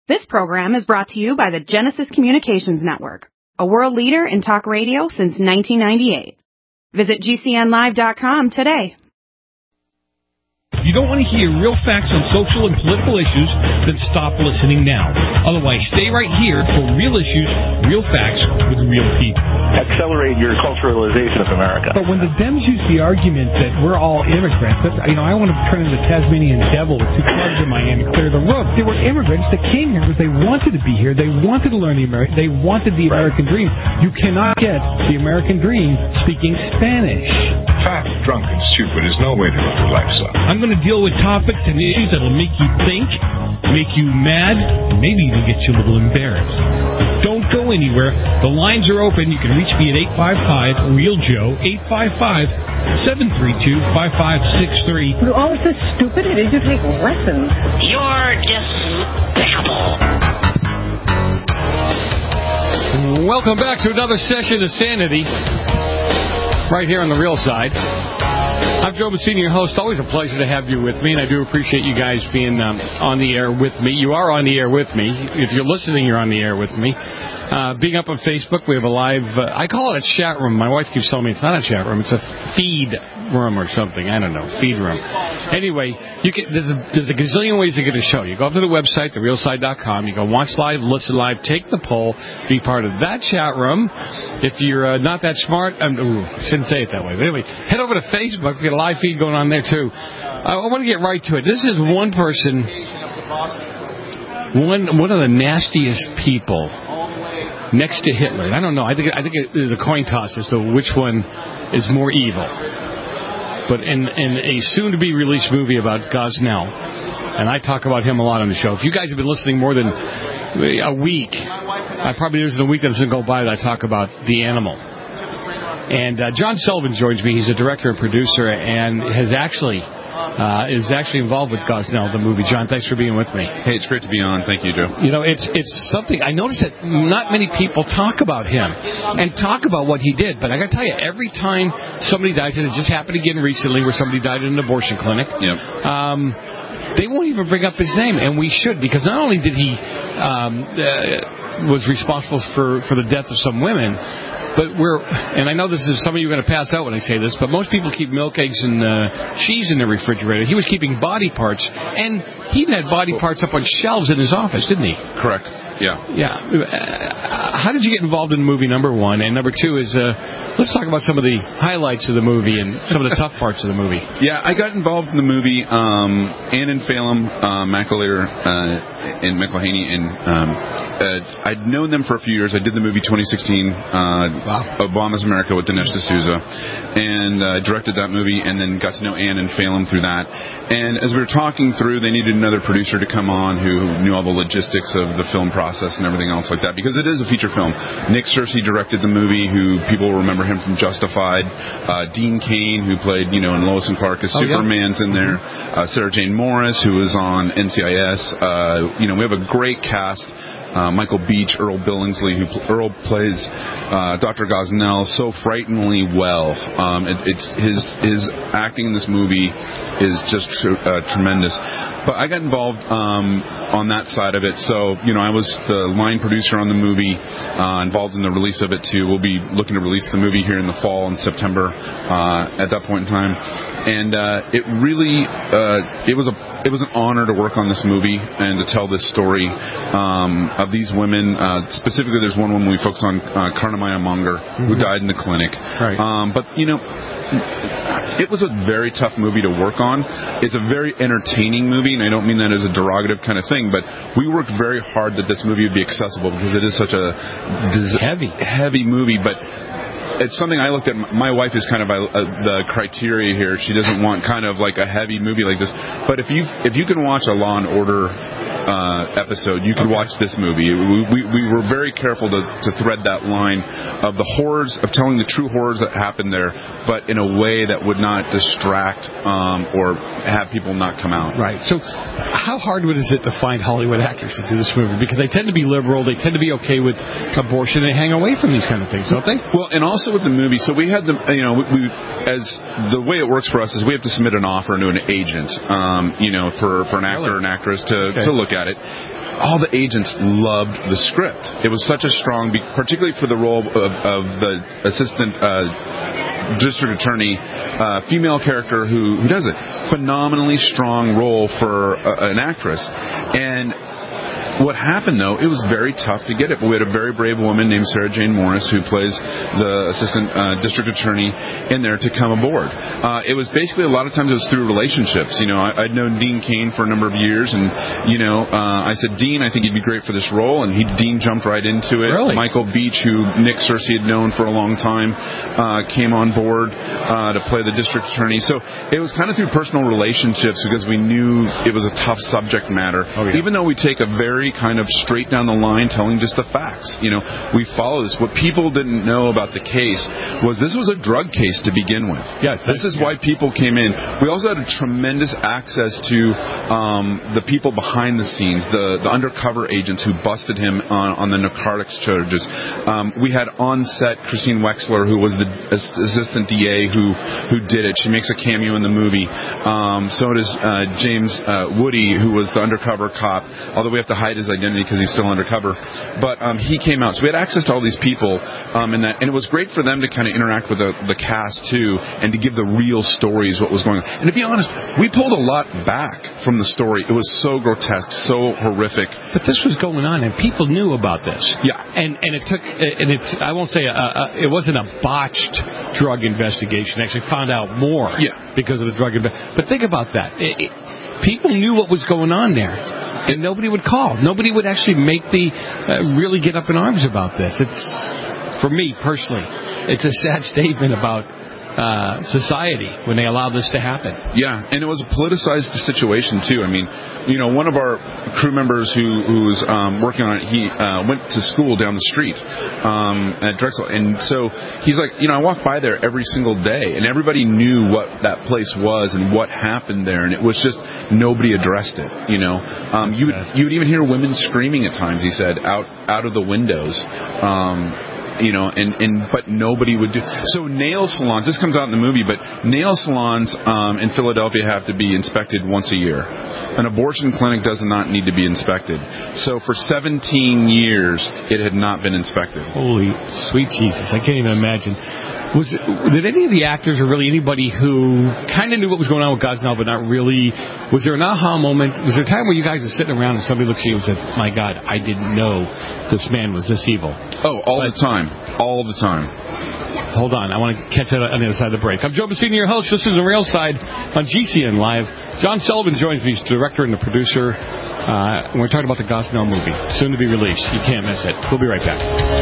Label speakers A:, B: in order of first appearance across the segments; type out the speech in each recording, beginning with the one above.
A: This program is brought to you by the Genesis Communications Network, a world leader in talk radio since 1998. Visit GCNlive.com today.
B: If you don't want to hear real facts on social and political issues, then stop listening now. Otherwise, stay right here for real issues, real facts with real people.
C: Accelerate your culturalization of America.
B: But when the Dems use the argument that we're all immigrants, I want to turn into the Tasmanian devil with two clubs in Miami, clear the roof. There were immigrants that came here because they wanted to be here. They wanted to learn they wanted the American dream. You cannot get the American dream speaking Spanish.
D: Fat, drunk, and stupid is no way to live your life, son.
B: I'm going to deal with topics and issues that will make you think, make you mad, and maybe even get you a little embarrassed. Don't go anywhere. The lines are open. You can reach me at 855-REAL-JOE, 855-732-5563.
E: You're always so stupid. Did you take lessons?
F: You're despicable.
G: Welcome back to another session of Sanity, right here on the Real Side. I'm Joe Messina, your host. Always a pleasure to have you with me, and I do appreciate you guys being on the air with me. You are on the air with me. If you're listening, you're on the air with me. Being up on Facebook, we have a live, I call it a chat room. My wife keeps telling me it's not a chat room, it's a feed room or something. I don't know, feed room. Anyway, there's a gazillion ways to get a show. You go up to the website, therealside.com, you go watch live, listen live, take the poll, be part of that chat room. If you're not that smart, I shouldn't say it that way, but anyway, head over to Facebook, we got a live feed going on there too. I want to get right to it. This is one person, one of the nastiest people next to Hitler. I don't know. I think there's a coin toss as to which one is more evil. But in a soon-to-be-released movie about Gosnell, and I talk about him a lot on the show. If you guys have been listening more than a week, there isn't a week that doesn't go by that I talk about The Animal. And John Sullivan joins me. He's a director and producer, and is actually involved with Gosnell, the movie. John, thanks for being with me.
H: Hey, it's great to be on. Thank you, Joe.
G: You know, it's something. I noticed that not many people talk about him and talk about what he did. But I got to tell you, every time somebody dies, and it just happened again recently where somebody died in an abortion clinic, they won't even bring up his name, and we should, because not only did he was responsible for the death of some women, but and I know this is, some of you are going to pass out when I say this, but most people keep milk, eggs, and cheese in their refrigerator. He was keeping body parts, and he had body parts up on shelves in his office, didn't he?
H: Correct. Yeah.
G: How did you get involved in the movie, number one? And number two is, let's talk about some of the highlights of the movie and some of the tough parts of the movie.
H: Yeah, I got involved in the movie, Ann and Phelim, McAleer, and McElhaney, and I'd known them for a few years. I did the movie 2016, Obama's America with Dinesh D'Souza, and directed that movie, and then got to know Ann and Phelim through that. And as we were talking through, they needed another producer to come on who knew all the logistics of the film process and everything else like that, because it is a feature film. Nick Searcy directed the movie, who people will remember him from Justified. Dean Cain, who played, in Lois and Clark as Superman's in there. Sarah Jane Morris, who was on NCIS. We have a great cast. Michael Beach, Earl Billingsley, Earl plays Dr. Gosnell so frighteningly well. It's his acting in this movie is just tremendous. But I got involved on that side of it. So, I was the line producer on the movie, involved in the release of it too. We'll be looking to release the movie here in the fall, in September, at that point in time. And it really, it was an honor to work on this movie and to tell this story of these women. Specifically, there's one woman we focus on, Karnamaya Monger, who died in the clinic.
G: Right.
H: But, it was a very tough movie to work on. It's a very entertaining movie, and I don't mean that as a derogative kind of thing, but we worked very hard that this movie would be accessible, because it is such a heavy movie. But it's something I looked at. My wife is kind of the criteria here. She doesn't want kind of like a heavy movie like this. But if you can watch a Law and Order episode, you could watch this movie. We were very careful to thread that line of the horrors, of telling the true horrors that happened there, but in a way that would not distract or have people not come out.
G: Right. So how hard is it to find Hollywood actors to do this movie? Because they tend to be liberal, they tend to be okay with abortion, they hang away from these kind of things, don't they?
H: Well, and also with the movie, so we had the, as the way it works for us is we have to submit an offer to an agent, for an actor or an actress to look at it. all the agents loved the script. It was such a strong, particularly for the role of the assistant district attorney, female character who does a phenomenally strong role for an actress. And what happened, though, it was very tough to get it. But we had a very brave woman named Sarah Jane Morris who plays the assistant district attorney in there to come aboard. It was basically a lot of times it was through relationships. I'd known Dean Cain for a number of years, and I said, Dean, I think you'd be great for this role, and Dean jumped right into it.
G: Really?
H: Michael Beach, who Nick Searcy had known for a long time, came on board to play the district attorney. So it was kind of through personal relationships because we knew it was a tough subject matter. Oh, yeah. Even though we take a very kind of straight down the line telling just the facts. We follow this. What people didn't know about the case was this was a drug case to begin with.
G: Yes,
H: this is why people came in. We also had a tremendous access to the people behind the scenes, the undercover agents who busted him on the narcotics charges. We had on set Christine Wexler, who was the assistant DA who did it. She makes a cameo in the movie. So does James Woody, who was the undercover cop, although we have to hide his identity because he's still undercover. But he came out. So we had access to all these people, and it was great for them to kind of interact with the cast, too, and to give the real stories what was going on. And to be honest, we pulled a lot back from the story. It was so grotesque, so horrific.
G: But this was going on, and people knew about this.
H: Yeah.
G: And it took, I won't say, it wasn't a botched drug investigation. They actually found out more because of the drug investigation. But think about that. People knew what was going on there. And nobody would call. Nobody would actually make really get up in arms about this. It's, for me personally, it's a sad statement about society when they allow this to happen. Yeah, and it was a politicized situation too. I mean, one of our crew members who was working on it, he went to school down the street at Drexel, and so he's like, I walk by there every single day, and everybody knew what that place was and what happened there, and it was just nobody addressed it. You would even hear women screaming at times. He said out of the windows. But nobody would do. So nail salons, this comes out in the movie, but nail salons in Philadelphia have to be inspected once a year. An abortion clinic does not need to be inspected. So for 17 years, it had not been inspected. Holy sweet Jesus, I can't even imagine. Did any of the actors or really anybody who kind of knew what was going on with Gosnell but not really, was there an aha moment? Was there a time where you guys were sitting around and somebody looks at you and said, my God, I didn't know this man was this evil? Oh, all the time. All the time. Hold on, I want to catch that on the other side of the break. I'm Joe Bassini, your host. This is The Real Side on GCN Live. John Sullivan joins me. He's the director and the producer. And we're talking about the Gosnell movie, soon to be released. You can't miss it. We'll be right back.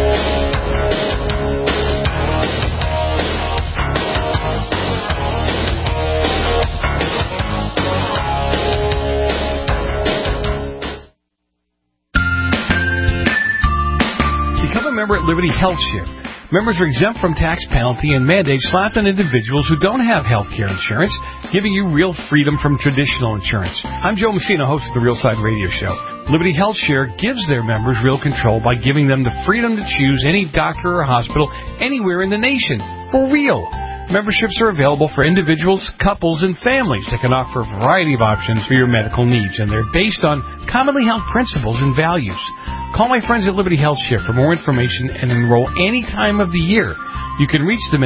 G: Member at Liberty Health Share. Members are exempt from tax penalty and mandates slapped on individuals who don't have health care insurance, giving you real freedom from traditional insurance. I'm Joe Messina, host of the Real Side Radio Show. Liberty Health Share gives their members real control by giving them the freedom to choose any doctor or hospital anywhere in the nation. For real. Memberships are available for individuals, couples, and families that can offer a variety of options for your medical needs, and they're based on commonly held principles and values. Call my friends at Liberty Health Share for more information and enroll any time of the year. You can reach them at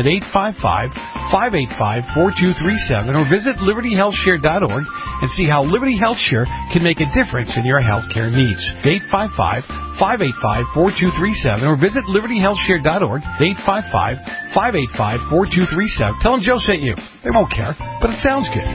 G: 855-585-4237 or visit libertyhealthshare.org and see how Liberty Health Share can make a difference in your health care needs. 855-585-4237 or visit libertyhealthshare.org. 855-585-4237. Tell them Joe sent you. They won't care, but it sounds good.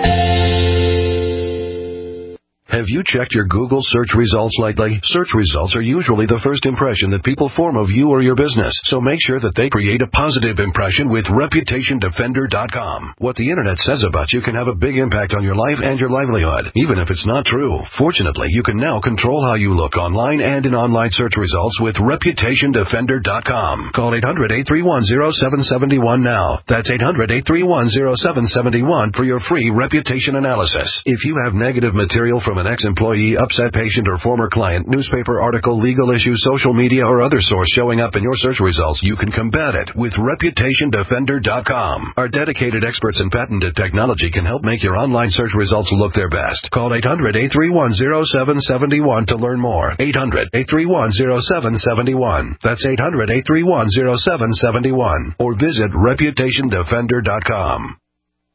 F: Have you checked your Google search results lately? Search results are usually the first impression that people form of you or your business, so make sure that they create a positive impression with ReputationDefender.com. What the Internet says about you can have a big impact on your life and your livelihood, even if it's not true. Fortunately, you can now control how you look online and in online search results with ReputationDefender.com. Call 800-831-0771 now. That's 800-831-0771 for your free reputation analysis. If you have negative material from an an ex-employee, upset patient, or former client, newspaper article, legal issue, social media, or other source showing up in your search results, you can combat it with ReputationDefender.com. Our dedicated experts in patented technology can help make your online search results look their best. Call 800-831-0771 to learn more. 800-831-0771. That's 800-831-0771. Or visit ReputationDefender.com.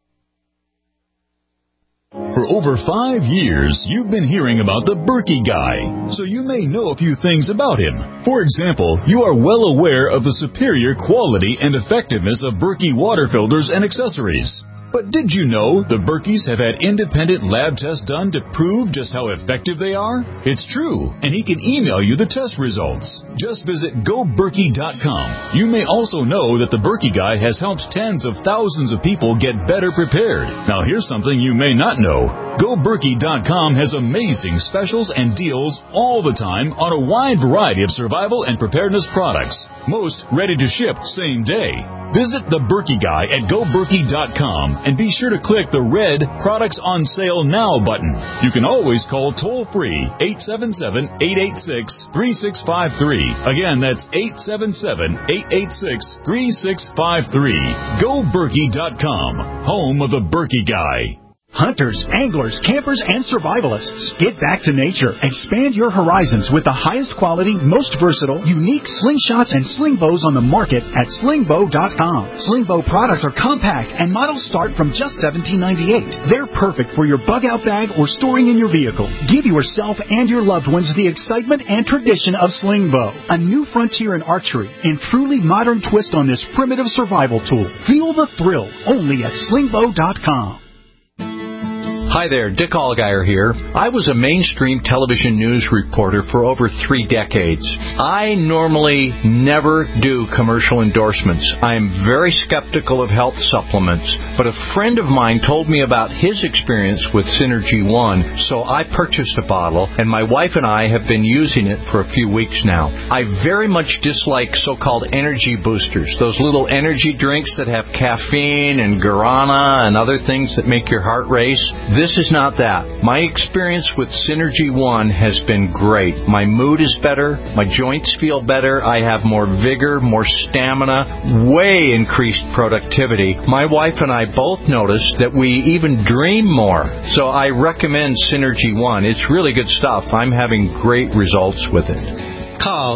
I: For over 5 years, you've been hearing about the Berkey Guy, so you may know a few things about him. For example, you are well aware of the superior quality and effectiveness of Berkey water filters and accessories. But did you know the Berkeys have had independent lab tests done to prove just how effective they are? It's true, and he can email you the test results. Just visit GoBerkey.com. You may also know that the Berkey Guy has helped tens of thousands of people get better prepared. Now here's something you may not know. GoBerkey.com has amazing specials and deals all the time on a wide variety of survival and preparedness products. Most ready to ship same day. Visit the Berkey Guy at GoBerkey.com and be sure to click the red Products on Sale Now button. You can always call toll-free 877-886-3653. Again, that's 877-886-3653. GoBerkey.com, home of the Berkey Guy.
J: Hunters, anglers, campers, and survivalists. Get back to nature. Expand your horizons with the highest quality, most versatile, unique slingshots and sling bows on the market at slingbow.com. Slingbow products are compact and models start from just $17.98. They're perfect for your bug-out bag or storing in your vehicle. Give yourself and your loved ones the excitement and tradition of Slingbow, a new frontier in archery and truly modern twist on this primitive survival tool. Feel the thrill only at slingbow.com.
K: Hi there, Dick Allgaier here. I was a mainstream television news reporter for over 3 decades. I normally never do commercial endorsements. I am very skeptical of health supplements, but a friend of mine told me about his experience with Synergy One, so I purchased a bottle, and my wife and I have been using it for a few weeks now. I very much dislike so-called energy boosters, those little energy drinks that have caffeine and guarana and other things that make your heart race. This is not that. My experience with Synergy One has been great. My mood is better. My joints feel better. I have more vigor, more stamina, way increased productivity. My wife and I both noticed that we even dream more. So I recommend Synergy One. It's really good stuff. I'm having great results with it.
L: Call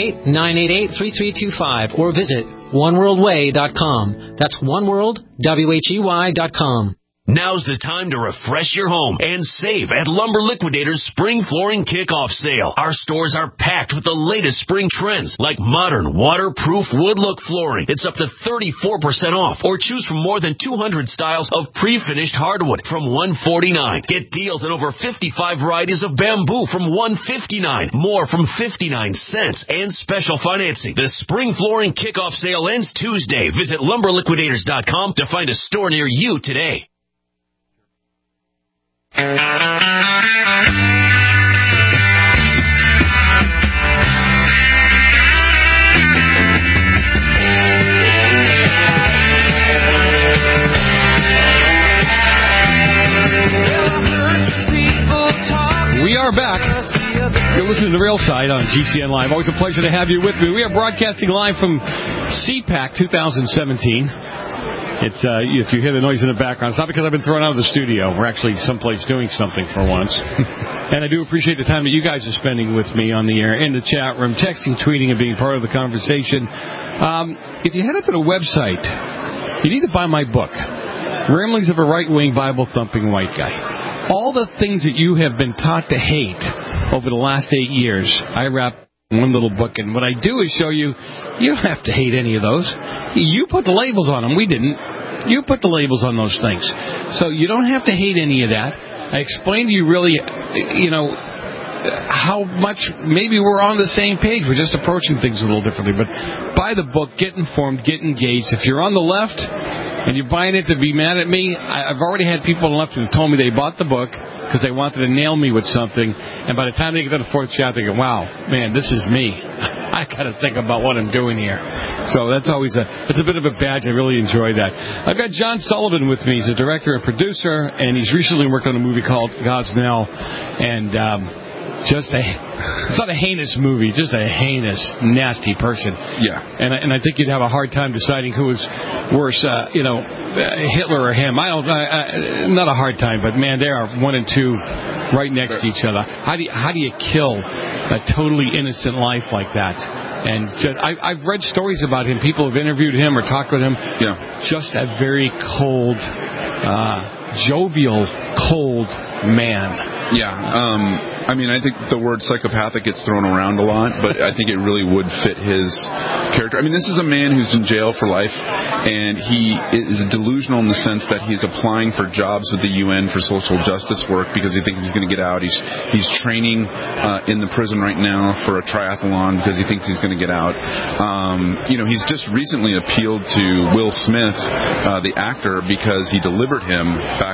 L: 888-988-3325 or visit oneworldway.com. That's oneworldwhey.com.
M: Now's the time to refresh your home and save at Lumber Liquidators Spring Flooring Kickoff Sale. Our stores are packed with the latest spring trends like modern, waterproof wood look flooring. It's up to 34% off, or choose from more than 200 styles of pre-finished hardwood from $149. Get deals on over 55 varieties of bamboo from $159, more from 59 cents, and special financing. The Spring Flooring Kickoff Sale ends Tuesday. Visit LumberLiquidators.com to find a store near you today.
G: We are back. You're listening to Real Side on GCN Live. Always a pleasure to have you with me. We are broadcasting live from CPAC 2017. It's if you hear the noise in the background, it's not because I've been thrown out of the studio. We're actually someplace doing something for once. And I do appreciate the time that you guys are spending with me on the air, in the chat room, texting, tweeting, and being part of the conversation. If you head up to the website, you need to buy my book, Ramblings of a Right-Wing Bible-Thumping White Guy. All the things that you have been taught to hate over the last 8 years, I wrap one little book, and what I do is show you, you don't have to hate any of those. You put the labels on them. We didn't. You put the labels on those things. So you don't have to hate any of that. I explained to you really, how much maybe we're on the same page. We're just approaching things a little differently. But buy the book, get informed, get engaged. If you're on the left and you're buying it to be mad at me, I've already had people on the left that told me they bought the book because they wanted to nail me with something, and by the time they get to the fourth chapter, they go, wow, man, this is me. I got to think about what I'm doing here. So that's always it's a bit of a badge. I really enjoy that. I've got John Sullivan with me. He's a director and producer, and he's recently worked on a movie called Gosnell, and it's not a heinous movie, just a heinous, nasty person.
H: Yeah.
G: And I think you'd have a hard time deciding who was worse, Hitler or him. Not a hard time, but man, they are 1 and 2 right next to each other. How do you kill a totally innocent life like that? And I've read stories about him. People have interviewed him or talked with him.
H: Yeah.
G: Just a very cold, jovial, cold man.
H: Yeah. I mean, I think the word psychopathic gets thrown around a lot, but I think it really would fit his character. I mean, this is a man who's in jail for life, and he is delusional in the sense that he's applying for jobs with the UN for social justice work because he thinks he's going to get out. He's training in the prison right now for a triathlon because he thinks he's going to get out. He's just recently appealed to Will Smith, the actor, because he delivered him back,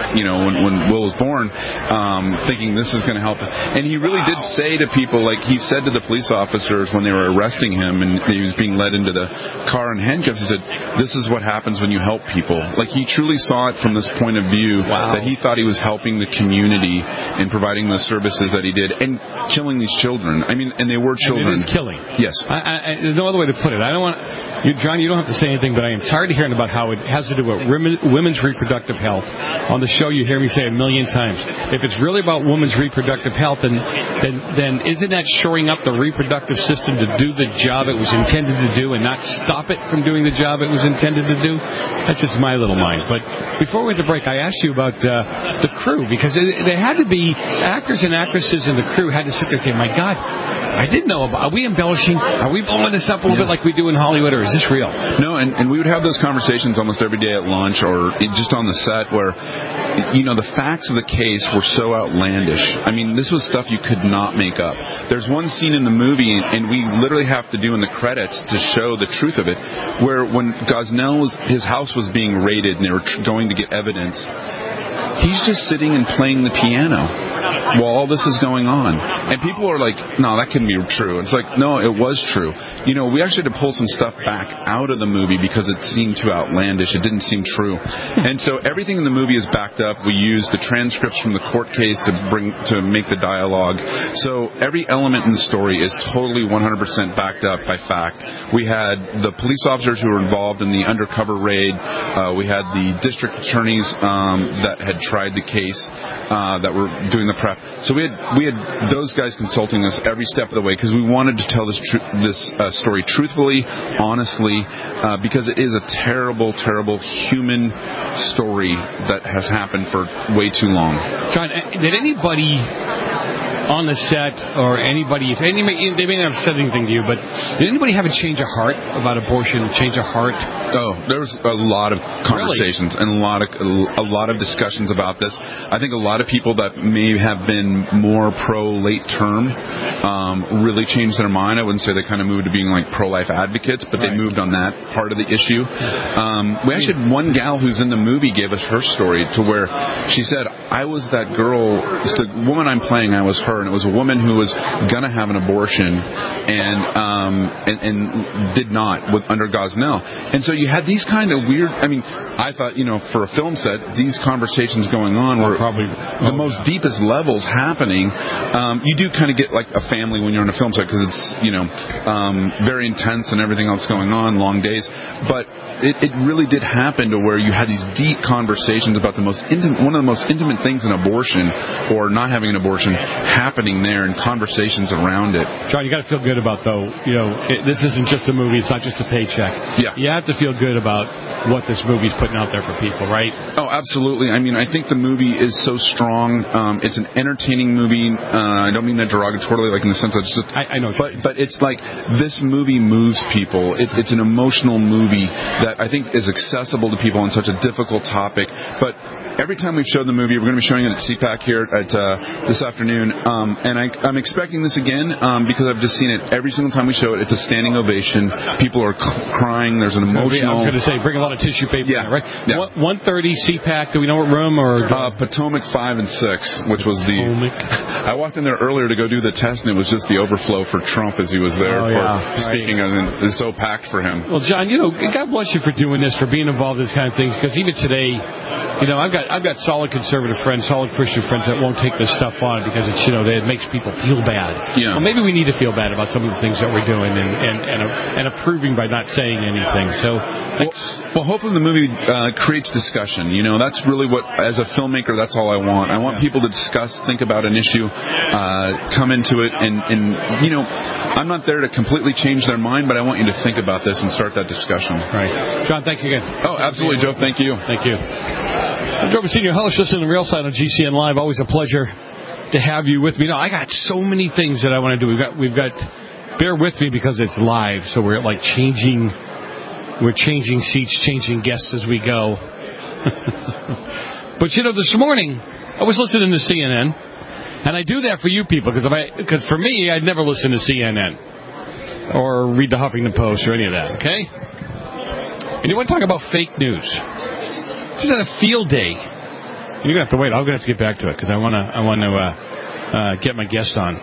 H: when Will was born, thinking this is going to help. And he really did say to people, like he said to the police officers when they were arresting him and he was being led into the car in handcuffs, he said, this is what happens when you help people. Like he truly saw it from this point of view that he thought he was helping the community and providing the services that he did and killing these children. I mean, and they were children.
G: And it is killing.
H: Yes.
G: There's no other way to put it. I don't want John, you don't have to say anything, but I am tired of hearing about how it has to do with women's reproductive health. On the show, you hear me say 1 million times. If it's really about women's reproductive health, then isn't that shoring up the reproductive system to do the job it was intended to do and not stop it from doing the job it was intended to do? That's just my little mind. But before we went to break, I asked you about the crew, because there had to be actors and actresses in the crew had to sit there and say, my God, I didn't know about. Are we embellishing? Are we blowing this up a little bit like we do in Hollywood, or is this real?
H: No, and we would have those conversations almost every day at lunch or just on the set where, the facts of the case were so outlandish. I mean, this was stuff you could not make up. There's one scene in the movie, and we literally have to do in the credits to show the truth of it, where when Gosnell his house was being raided and they were going to get evidence, he's just sitting and playing the piano while all this is going on. And people are like, no, that couldn't be true. It's like, no, it was true. We actually had to pull some stuff back out of the movie because it seemed too outlandish. It didn't seem true. And so everything in the movie is backed up. We used the transcripts from the court case to make the dialogue. So every element in the story is totally 100% backed up by fact. We had the police officers who were involved in the undercover raid. We had the district attorneys that had tried the case that were doing the prep. So we had those guys consulting us every step of the way because we wanted to tell this story truthfully, honestly, because it is a terrible, terrible human story that has happened for way too long.
G: John, did anybody on the set or anybody, they may not have said anything to you, but did anybody have a change of heart about abortion, change of heart?
H: Oh, there was a lot of conversations and a lot of discussions about this. I think a lot of people that may have been more pro-late term really changed their mind. I wouldn't say they kind of moved to being like pro-life advocates, but they moved on that part of the issue. We actually had one gal who's in the movie gave us her story to where she said, I was that girl, the woman I'm playing, I was her, and it was a woman who was going to have an abortion and did not under Gosnell. And so you had these kind of weird, I mean, I thought, for a film set, these conversations going on were probably the most deepest levels happening. You do kind of get like a family when you're on a film set because it's, very intense and everything else going on, long days. But it really did happen to where you had these deep conversations about one of the most intimate things in abortion or not having an abortion happening there and conversations around it.
G: John, you got to feel good about, though, this isn't just a movie, it's not just a paycheck.
H: Yeah.
G: You have to feel good about what this movie's putting out there for people, right?
H: Oh, absolutely. I mean, I think the movie is so strong. It's an entertaining movie. I don't mean that derogatorily, like in the sense that it's just...
G: I know.
H: But it's like this movie moves people. It's an emotional movie that I think is accessible to people on such a difficult topic. But every time we've showed the movie, we're going to be showing it at CPAC here this afternoon. And I'm expecting this again because I've just seen it every single time we show it. It's a standing ovation. People are crying. There's an emotional.
G: I was going to say, bring a lot of tissue paper.
H: Yeah,
G: in there, right?
H: Yeah.
G: 1:30 CPAC. Do we know what room or
H: Potomac 5 and 6, which was the.
G: Potomac.
H: I walked in there earlier to go do the test, and it was just the overflow for Trump as he was there speaking, and it was so packed for him.
G: Well, John, God bless you for doing this, for being involved in this kind of things. Because even today, I've got solid conservative friends, solid Christian friends that won't take this stuff on because it's it makes people feel bad.
H: Yeah.
G: Well, maybe we need to feel bad about some of the things that we're doing and approving by not saying anything. So,
H: well, hopefully the movie creates discussion. That's really what, as a filmmaker, that's all I want. I want people to discuss, think about an issue, come into it, and I'm not there to completely change their mind, but I want you to think about this and start that discussion.
G: Right. John, thanks again.
H: Oh, absolutely, Joe. Thank you.
G: Thank you. I'm Joe Senior host. Listen to the Real Side on GCN Live. Always a pleasure to have you with me. I got so many things that I want to do. We've got. Bear with me because it's live, so we're changing seats, changing guests as we go. But this morning I was listening to CNN, and I do that for you people because for me I'd never listen to CNN or read the Huffington Post or any of that. Okay, and you want to talk about fake news? This is a field day. You're gonna have to wait. I'm gonna have to get back to it because I want to get my guest on.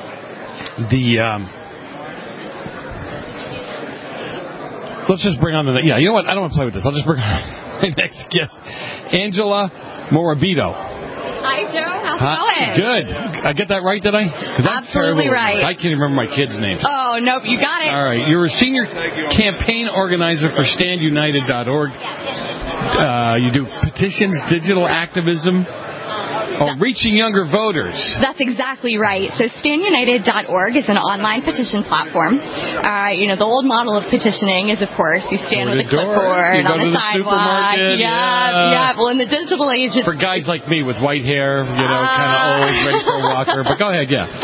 G: Let's just bring on you know what? I don't want to play with this. I'll just bring on my next guest, Angela Morabito.
N: Hi, Joe. How's it going?
G: Good. I get that right, did I?
N: Absolutely right.
G: I can't even remember my kids' names.
N: Oh, nope, you got it.
G: All right. You're a senior campaign organizer for StandUnited.org. You do petitions, digital activism. Reaching younger voters.
N: That's exactly right. So StandUnited.org is an online petition platform. The old model of petitioning is, of course, you stand with a clipboard on the sidewalk. Yeah. Well, in the digital age,
G: for guys like me with white hair, kind of old, ready for a walker. But go ahead, yeah.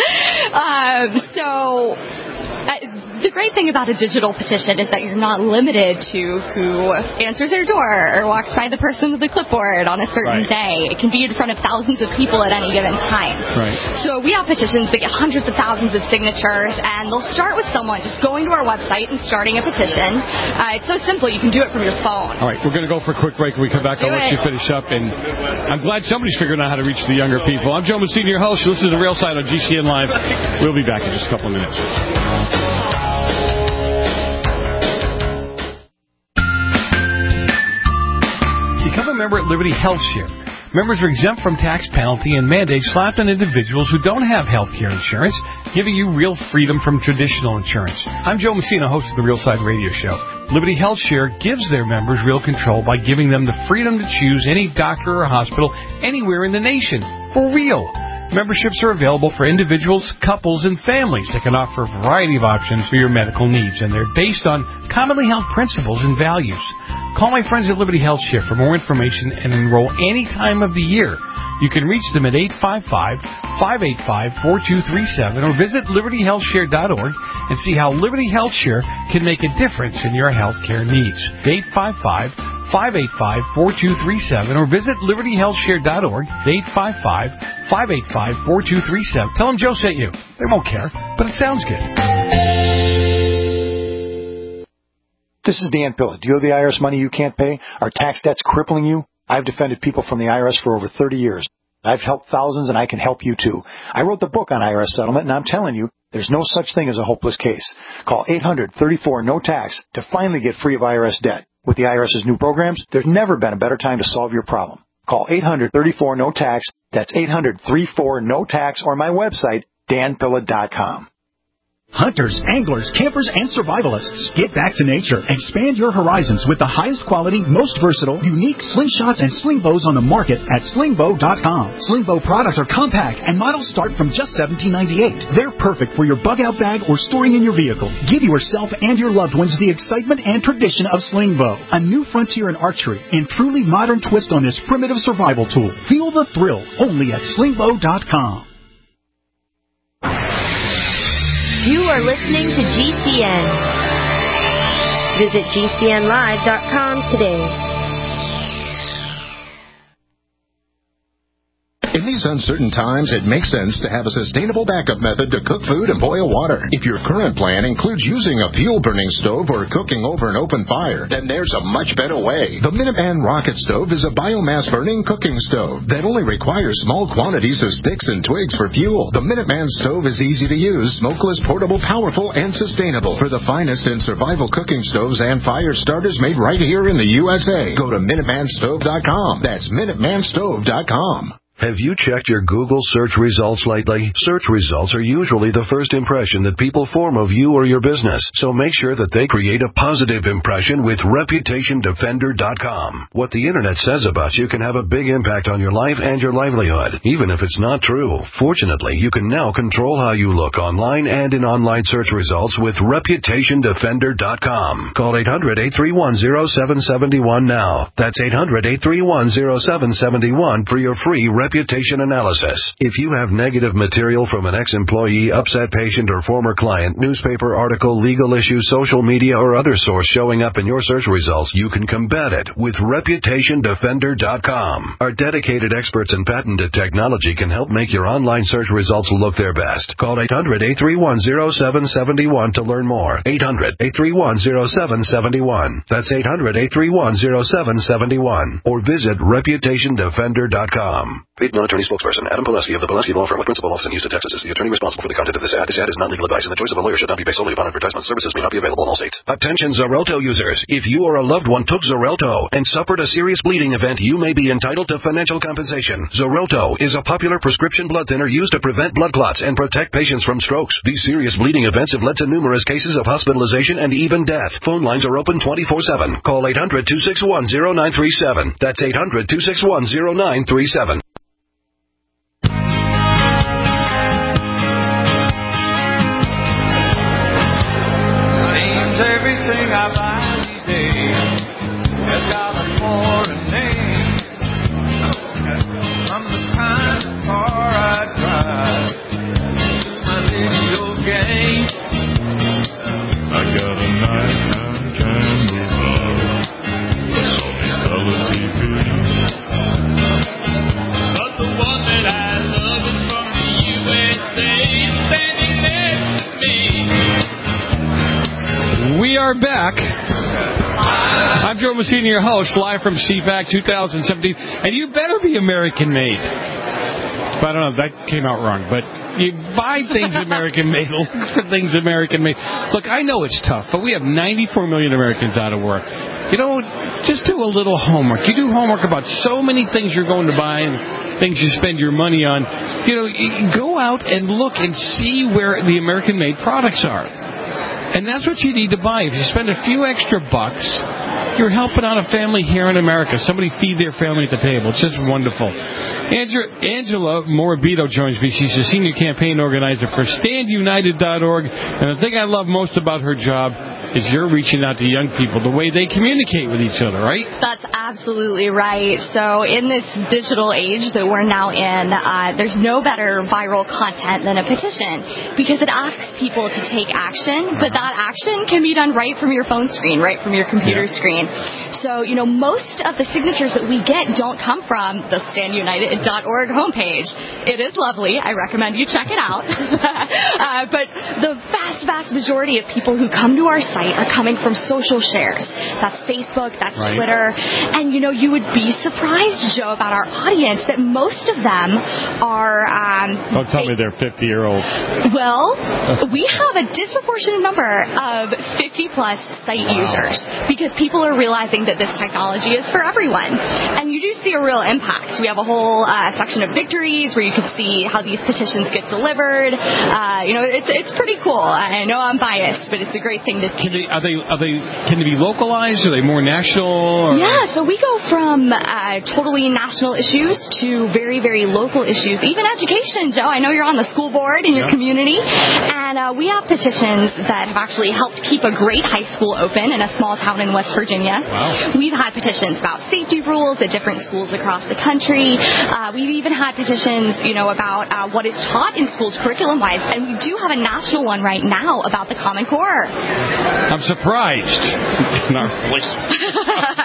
N: The great thing about a digital petition is that you're not limited to who answers their door or walks by the person with the clipboard on a certain day. It can be in front of thousands of people at any given time.
G: Right.
N: So we have petitions that get hundreds of thousands of signatures, and they'll start with someone just going to our website and starting a petition. It's so simple. You can do it from your phone.
G: All right. We're going to go for a quick break. When we come back, I'll let you finish up. And I'm glad somebody's figuring out how to reach the younger people. I'm Joe Messina, your host. This is The Real Side on GCN Live. We'll be back in just a couple of minutes. Become a member at Liberty Health Share. Members are exempt from tax penalty and mandates slapped on individuals who don't have health care insurance, giving you real freedom from traditional insurance. I'm Joe Messina, host of the Real Side Radio Show. Liberty Health Share gives their members real control by giving them the freedom to choose any doctor or hospital anywhere in the nation. For real. Memberships are available for individuals, couples, and families that can offer a variety of options for your medical needs, and they're based on commonly held principles and values. Call my friends at Liberty Health Share for more information and enroll any time of the year. You can reach them at 855-585-4237 or visit libertyhealthshare.org and see how Liberty Health Share can make a difference in your health care needs. 855-585-4237 or visit libertyhealthshare.org. 855-585-4237. Tell them Joe sent you. They won't care, but it sounds good.
O: This is Dan Pilla. Do you owe the IRS money you can't pay? Are tax debts crippling you? I've defended people from the IRS for over 30 years. I've helped thousands, and I can help you, too. I wrote the book on IRS settlement, and I'm telling you, there's no such thing as a hopeless case. Call 800-34-NO-TAX to finally get free of IRS debt. With the IRS's new programs, there's never been a better time to solve your problem. Call 800-34-NO-TAX. That's 800-34-NO-TAX, or my website, danpilla.com.
J: Hunters, anglers, campers, and survivalists. Get back to nature. Expand your horizons with the highest quality, most versatile, unique slingshots and sling bows on the market at slingbow.com. Slingbow products are compact and models start from just $17.98. They're perfect for your bug-out bag or storing in your vehicle. Give yourself and your loved ones the excitement and tradition of Slingbow, a new frontier in archery and truly modern twist on this primitive survival tool. Feel the thrill only at slingbow.com.
P: You are listening to GCN. Visit GCNlive.com today.
J: In these
Q: these uncertain times, it makes sense to have a sustainable backup method to cook food and boil water. If your current plan includes using a fuel-burning stove or cooking over an open fire, then there's a much better way. The Minuteman Rocket Stove is a biomass-burning cooking stove that only requires small quantities of sticks and twigs for fuel. The Minuteman stove is easy to use, smokeless, portable, powerful, and sustainable. For the finest in survival cooking stoves and fire starters made right here in the USA, go to MinutemanStove.com. That's MinutemanStove.com.
F: Have you checked your Google search results lately? Search results are usually the first impression that people form of you or your business, so make sure that they create a positive impression with ReputationDefender.com. What the Internet says about you can have a big impact on your life and your livelihood, even if it's not true. Fortunately, you can now control how you look online and in online search results with ReputationDefender.com. Call 800-831-0771 now. That's 800-831-0771 for your free reputation analysis. If you have negative material from an ex-employee, upset patient, or former client, newspaper article, legal issue, social media, or other source showing up in your search results, you can combat it with ReputationDefender.com. Our dedicated experts in patented technology can help make your online search results look their best. Call 800-831-0771 to learn more. 800-831-0771. That's 800-831-0771. Or visit ReputationDefender.com. Paid non-attorney spokesperson Adam Pileski of the Pileski Law Firm with principal office in Houston, Texas is the attorney responsible for the content of this ad. This ad is not legal advice, and the choice of a lawyer should not be based solely upon advertisement. Services may not be available in all states. Attention Xarelto users. If you or a loved one took Xarelto and suffered a serious bleeding event, you may be entitled to financial compensation. Xarelto is a popular prescription blood thinner used to prevent blood clots and protect patients from strokes. These serious bleeding events have led to numerous cases of hospitalization and even death. Phone lines are open 24/7. Call 800-261-0937. That's 800-261-0937.
R: Everything I buy these days has got a foreign name. I'm the kind of car I drive, my video game.
S: I got a nighttime camera bar, a Sony color TV. But the one that I love is from the USA, standing next to me.
G: We are back. I'm Joe Messina, your host, live from CPAC 2017. And you better be American-made. But I don't know, that came out wrong. But you buy things American-made, look for things American-made. Look, I know it's tough, but we have 94 million Americans out of work. You know, just do a little homework. You do homework about so many things you're going to buy and things you spend your money on. You know, go out and look and see where the American-made products are. And that's what you need to buy. If you spend a few extra bucks, you're helping out a family here in America. Somebody feed their family at the table. It's just wonderful. Angela Morabito joins me. She's the senior campaign organizer for StandUnited.org. And the thing I love most about her job is you're reaching out to young people, the way they communicate with each other, right?
N: That's absolutely right. So in this digital age that we're now in, there's no better viral content than a petition because it asks people to take action, but that action can be done right from your phone screen, right from your computer screen. So, you know, most of the signatures that we get don't come from the StandUnited.org homepage. It is lovely. I recommend you check it out. But the vast majority of people who come to our site are coming from social shares. That's Facebook, that's Twitter. And, you know, you would be surprised, Joe, about our audience that most of them are...
G: Don't tell me they're 50-year-olds.
N: Well, we have a disproportionate number of 50-plus site users because people are realizing that this technology is for everyone. And you do see a real impact. We have a whole section of victories where you can see how these petitions get delivered. You know, it's pretty cool. I know I'm biased, but it's a great thing to see.
G: Can they be localized? Are they more national? Or?
N: Yeah, so we go from totally national issues to very, very local issues. Even education, Joe. I know you're on the school board in your community. And we have petitions that have actually helped keep a great high school open in a small town in West Virginia. Wow. We've had petitions about safety rules at different schools across the country. We've even had petitions, you know, about what is taught in schools curriculum-wise. And we do have a national one right now about the Common Core.
G: I'm surprised. Not really.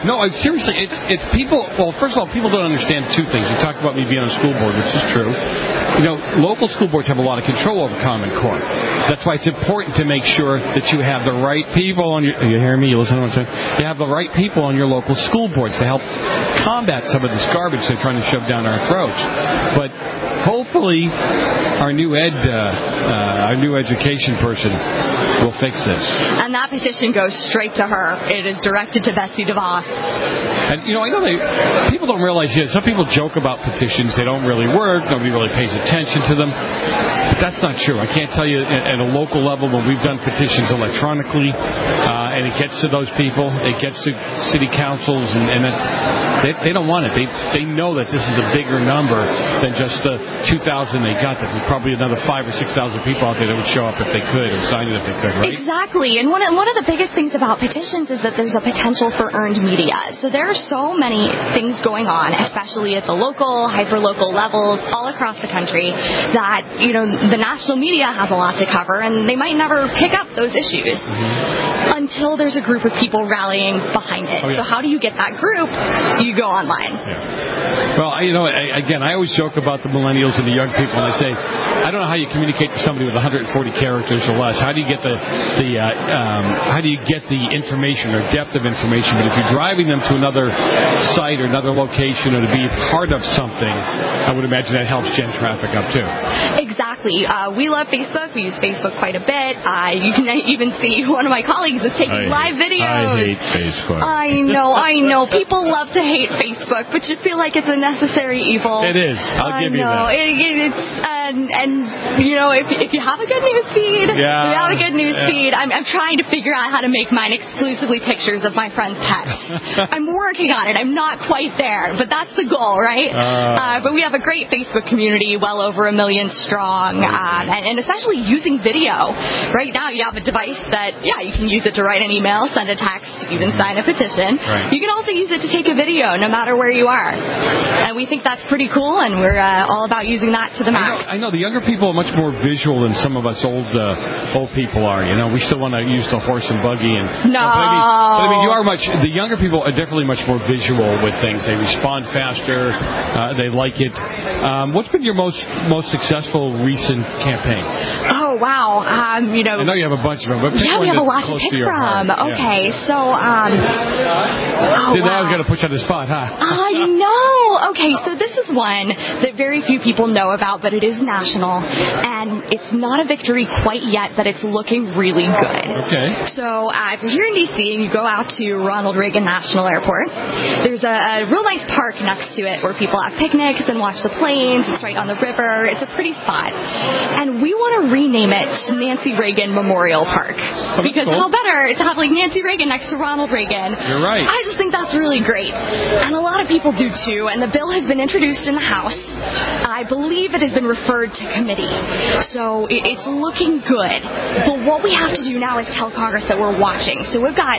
G: No, seriously, it's people. Well, first of all, people don't understand two things. You talked about me being on a school board, which is true. Local school boards have a lot of control over Common Core. That's why it's important to make sure that you have the right people on your... You hear me? You listen to what I'm saying? You have the right people on your local school boards to help combat some of this garbage they're trying to shove down our throats. But hopefully, our new education person will fix this.
N: And that petition goes straight to her. It is directed to Betsy DeVos.
G: And, I know people don't realize, some people joke about petitions. They don't really work. Nobody really pays attention to them. But that's not true. I can't tell you at a local level when we've done petitions electronically, and it gets to those people, it gets to city councils, and they don't want it. They know that this is a bigger number than just the 2,000 they got. That there's probably another 5,000 or 6,000 people out there that would show up if they could and sign it if they could, right?
N: Exactly. And one of the biggest things about petitions is that there's a potential for earned media. So there are so many things going on, especially at the local, hyper-local levels all across the country, that, the national media has a lot to cover, and they might never pick up those issues until there's a group of people rallying behind it. Oh, yeah. So how do you get that group? You go online.
G: Yeah. Well, again, I always joke about the millennials and the young people, and I say, I don't know how you communicate to somebody with 140 characters or less. How do you get how do you get the information or depth of information? But if you're driving them to another site or another location or to be part of something, I would imagine that helps gen traffic up too.
N: Exactly. We love Facebook. We use Facebook quite a bit. You can even see one of my colleagues is taking live videos.
G: I hate Facebook.
N: I know. People love to hate Facebook, but you feel like it's a necessary evil.
G: It is. I'll give you that.
N: If you have a good news feed, I'm trying to figure out how to make mine exclusively pictures of my friends' pets. I'm working on it. I'm not quite there, but that's the goal, right? But we have a great Facebook community, well over 1 million strong, and especially using video. Right now, you have a device that, you can use it to write an email, send a text, even sign a petition.
G: Right.
N: You can also use it to take a video, no matter where you are. And we think that's pretty cool, and we're all about using that to the max.
G: I know the younger people are much more visual than some of us old people are. We still want to use the horse and buggy.
N: No.
G: But the younger people are definitely much more visual with things. They respond faster. They like it. What's been your most successful recent campaign?
N: Oh, wow.
G: I know you have a bunch of them, but
N: we have a lot to pick from. Okay, so
G: now I was going to push on the spot, huh?
N: I know. Okay, so this is one that very few people know about, but it is national, and it's not a victory quite yet, but it's looking really good.
G: Okay.
N: So if you're here in D.C. and you go out to Ronald Reagan National Airport, there's a real nice park next to it where people have picnics and watch the planes. It's right on the river. It's a pretty spot. And we want to rename it Nancy Reagan Memorial Park. Because how better to have Nancy Reagan next to Ronald Reagan?
G: You're right.
N: I just think that's really great. And a lot of people do too. And the bill has been introduced in the House. I believe it has been referred to committee. So it's looking good. But what we have to do now is tell Congress that we're watching. So we've got,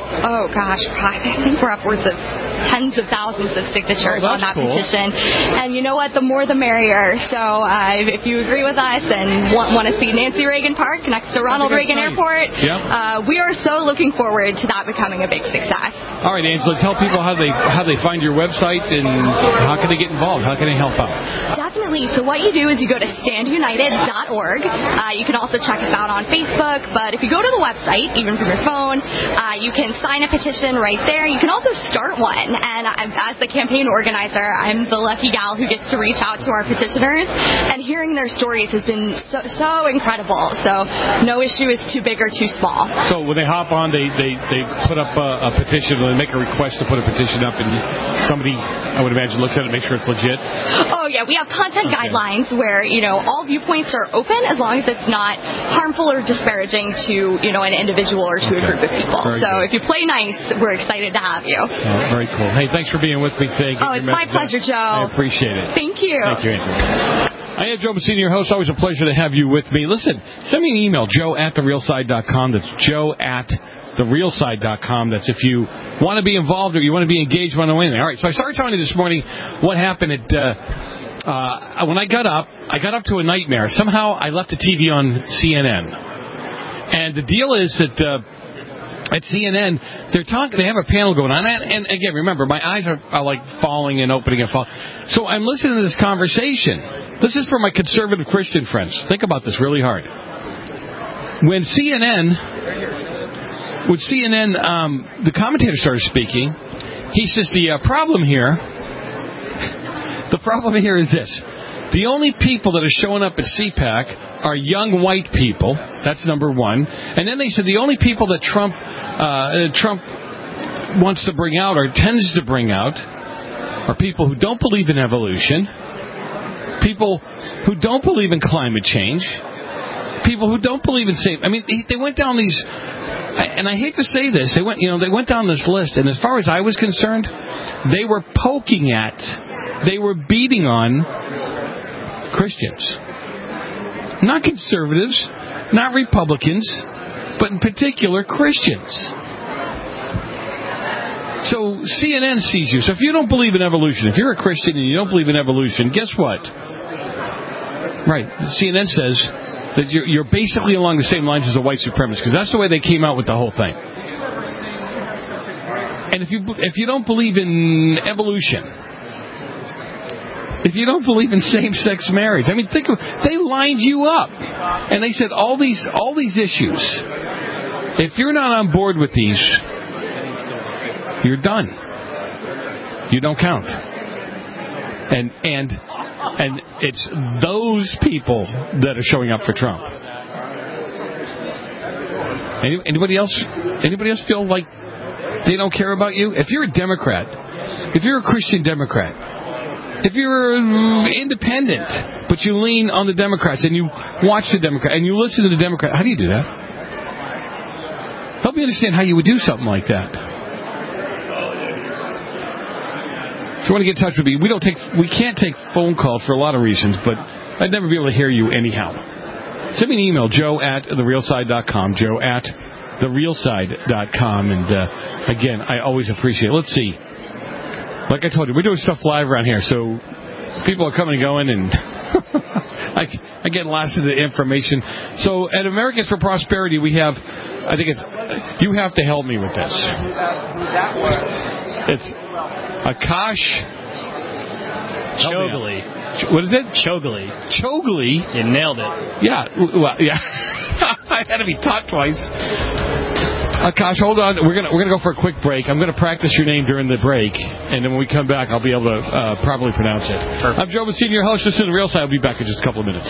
N: I think we're upwards of tens of thousands of signatures on that petition. And you know what? The more the merrier. So if you agree with us and want to see Nancy Reagan Park next to Ronald Reagan Airport, we are so looking forward to that becoming a big success.
G: All right, Angela, tell people how they find your website and how can they get involved? How can they help out?
N: Definitely. So what you do is you go to standunited.org. You can also check us out on Facebook, but if you go to the website, even from your phone, you can sign a petition right there. You can also start one. And as the campaign organizer, I'm the lucky gal who gets to reach out to our petitioners, and hearing their stories has been so incredible. So no issue is too big or too small.
G: So when they hop on, they put up a petition, or they make a request to put a petition up, and somebody, I would imagine, looks at it and makes sure it's legit?
N: Oh, yeah. We have content guidelines where, all viewpoints are open as long as it's not harmful or disparaging to, an individual or to a group of people. If you play nice, we're excited to have you.
G: Oh, very cool. Hey, thanks for being with me today.
N: It's my pleasure, Joe.
G: I appreciate it.
N: Thank you.
G: Thank you, Angela. I am Joe Messina, your host. Always a pleasure to have you with me. Listen, send me an email, joe@therealside.com. That's joe@therealside.com. That's if you want to be involved or you want to be engaged on anything. All right, so I started telling you this morning what happened at when I got up to a nightmare. Somehow I left the TV on CNN. And the deal is that at CNN, they're talking. They have a panel going on, and again, remember, my eyes are like falling and opening and falling. So I'm listening to this conversation. This is for my conservative Christian friends. Think about this really hard. When CNN, the commentator started speaking. He says the problem here is this. The only people that are showing up at CPAC are young white people. That's number one. And then they said the only people that Trump wants to bring out or tends to bring out are people who don't believe in evolution, people who don't believe in climate change, people who don't believe in safe. I mean, they went down these, and I hate to say this, they went down this list, and as far as I was concerned, they were beating on Christians. Not conservatives, not Republicans, but in particular Christians. So CNN sees you. So if you don't believe in evolution, if you're a Christian and you don't believe in evolution, guess what? Right. CNN says that you're basically along the same lines as the white supremacists, because that's the way they came out with the whole thing. And if you don't believe in evolution, if you don't believe in same-sex marriage, I mean, they lined you up, and they said all these issues. If you're not on board with these, you're done. You don't count. And it's those people that are showing up for Trump. Anybody else feel like they don't care about you? If you're a Democrat, if you're a Christian Democrat, if you're independent, but you lean on the Democrats and you watch the Democrat and you listen to the Democrat, how do you do that? Help me understand how you would do something like that. If you want to get in touch with me, we can't take phone calls for a lot of reasons, but I'd never be able to hear you anyhow. Send me an email, joe@therealside.com, joe@therealside.com, and again, I always appreciate it. Let's see. Like I told you, we're doing stuff live around here, so people are coming and going, and I get lots of the information. So at Americans for Prosperity, we have, you have to help me with this. It's Akash
T: Chogli.
G: What is it?
T: Chogli.
G: Chogli?
T: You nailed it.
G: Yeah. Well, yeah. I had to be taught twice. Akash, hold on. We're gonna go for a quick break. I'm gonna practice your name during the break, and then when we come back, I'll be able to properly pronounce it. Perfect. I'm Joe Messina, your host. This is The Real Side. I'll be back in just a couple of minutes.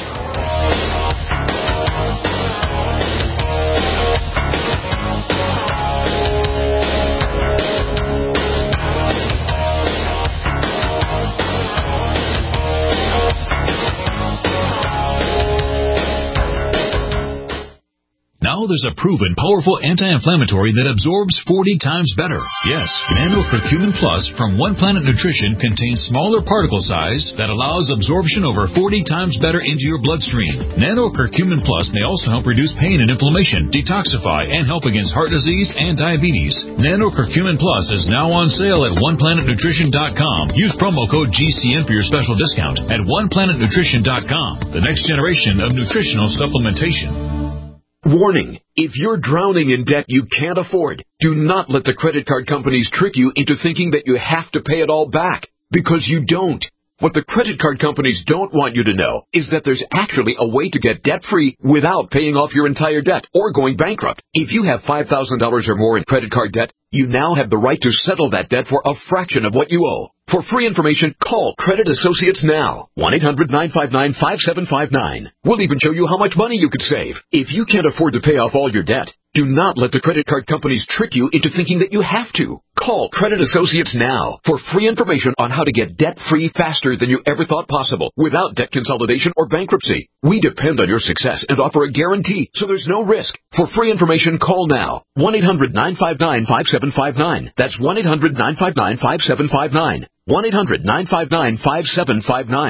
I: Now there's a proven, powerful anti-inflammatory that absorbs 40 times better. Yes, Nano Curcumin Plus from One Planet Nutrition contains smaller particle size that allows absorption over 40 times better into your bloodstream. Nano Curcumin Plus may also help reduce pain and inflammation, detoxify, and help against heart disease and diabetes. Nano Curcumin Plus is now on sale at OnePlanetNutrition.com. Use promo code GCN for your special discount at OnePlanetNutrition.com. The next generation of nutritional supplementation.
U: Warning, if you're drowning in debt you can't afford, do not let the credit card companies trick you into thinking that you have to pay it all back, because you don't. What the credit card companies don't want you to know is that there's actually a way to get debt-free without paying off your entire debt or going bankrupt. If you have $5,000 or more in credit card debt, you now have the right to settle that debt for a fraction of what you owe. For free information, call Credit Associates now. 1-800-959-5759. We'll even show you how much money you could save. If you can't afford to pay off all your debt, do not let the credit card companies trick you into thinking that you have to. Call Credit Associates now for free information on how to get debt-free faster than you ever thought possible without debt consolidation or bankruptcy. We depend on your success and offer a guarantee, so there's no risk. For free information, call now. 1-800-959-5759. That's 1-800-959-5759. 1-800-959-5759.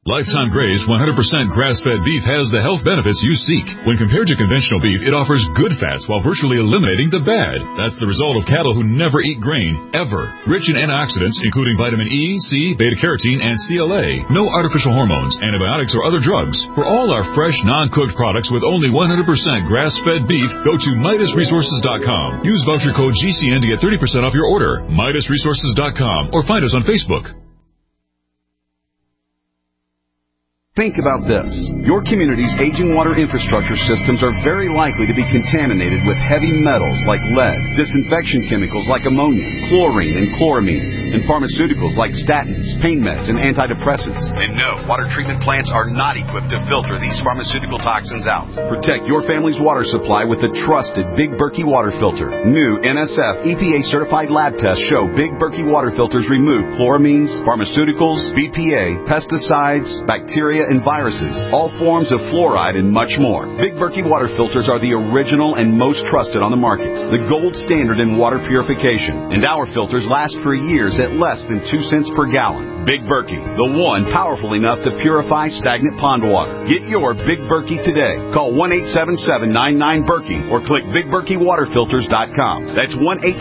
I: Lifetime Graze 100% grass-fed beef has the health benefits you seek. When compared to conventional beef, it offers good fats while virtually eliminating the bad. That's the result of cattle who never eat grain, ever. Rich in antioxidants, including vitamin E, C, beta-carotene, and CLA. No artificial hormones, antibiotics, or other drugs. For all our fresh, non-cooked products with only 100% grass-fed beef, go to MidasResources.com. Use voucher code GCN to get 30% off your order. MidasResources.com or find us on Facebook.
T: Think about this. Your community's aging water infrastructure systems are very likely to be contaminated with heavy metals like lead, disinfection chemicals like ammonia, chlorine and chloramines, and pharmaceuticals like statins, pain meds, and antidepressants. And no, water treatment plants are not equipped to filter these pharmaceutical toxins out. Protect your family's water supply with the trusted Big Berkey water filter. New NSF EPA-certified lab tests show Big Berkey water filters remove chloramines, pharmaceuticals, BPA, pesticides, bacteria, and viruses, all forms of fluoride, and much more. Big Berkey water filters are the original and most trusted on the market, the gold standard in water purification, and our filters last for years at less than 2 cents per gallon. Big Berkey, the one powerful enough to purify stagnant pond water. Get your Big Berkey today. Call 1-877-99-BERKEY or click BigBerkeyWaterFilters.com. That's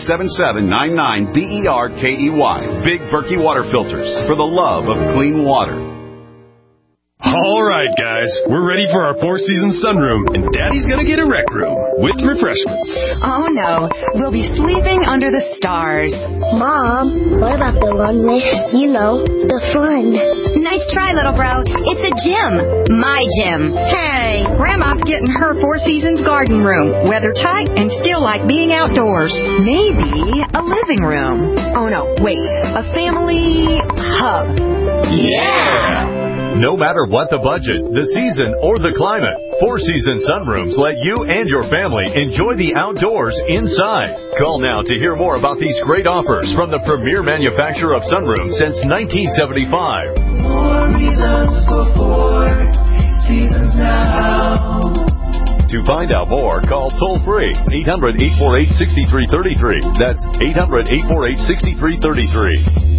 T: 1-877-99-BERKEY. Big Berkey Water Filters, for the love of clean water.
V: All right, guys, we're ready for our Four Seasons sunroom, and Daddy's gonna get a rec room with refreshments.
A: Oh, no. We'll be sleeping under the stars.
W: Mom, what about the runway? You know, the fun.
P: Nice try, little bro. It's a gym. My gym.
E: Hey, Grandma's getting her Four Seasons garden room. Weather tight and still like being outdoors.
A: Maybe a living room. Oh, no. Wait. A family hub.
V: Yeah!
X: No matter what the budget, the season, or the climate, Four Seasons Sunrooms let you and your family enjoy the outdoors inside. Call now to hear more about these great offers from the premier manufacturer of sunrooms since 1975.
S: More reasons for Four Seasons now.
X: To find out more, call toll-free 800-848-6333. That's 800-848-6333.